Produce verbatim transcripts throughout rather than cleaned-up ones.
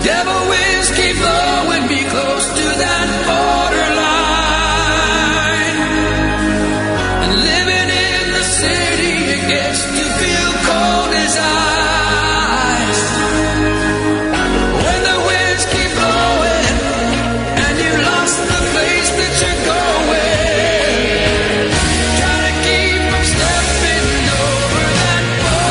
Devil winds keep blowing me close to that borderline. And living in the city, it gets to feel cold as ice. When the winds keep blowing and you lost the place that you're going, try to keep from stepping over that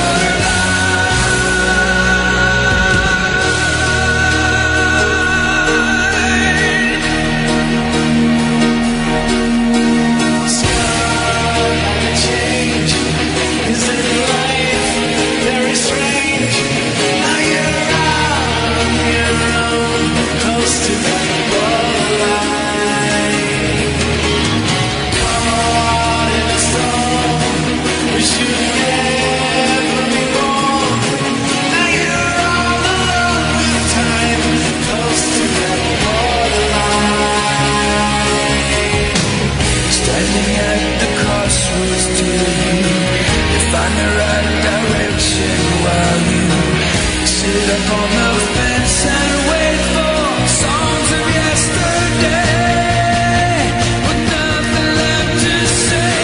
on the fence and wait for songs of yesterday with nothing left to say.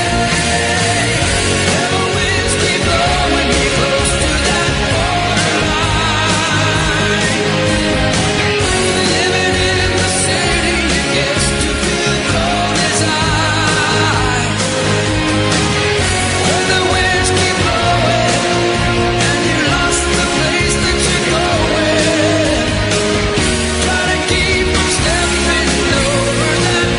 Devil winds keep blowing me close to that borderline. Living in the city, it gets to feel cold as ice. When the winds keep blowing and you lost the place that you're going, try to keep from stepping over that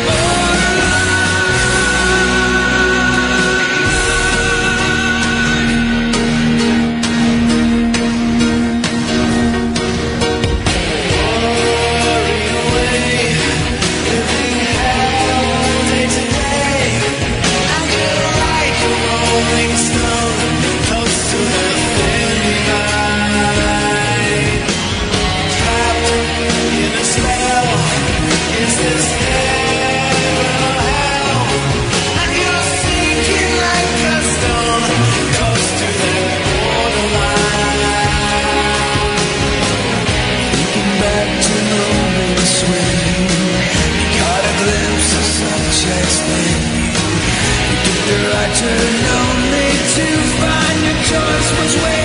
turn only to find your choice was waiting.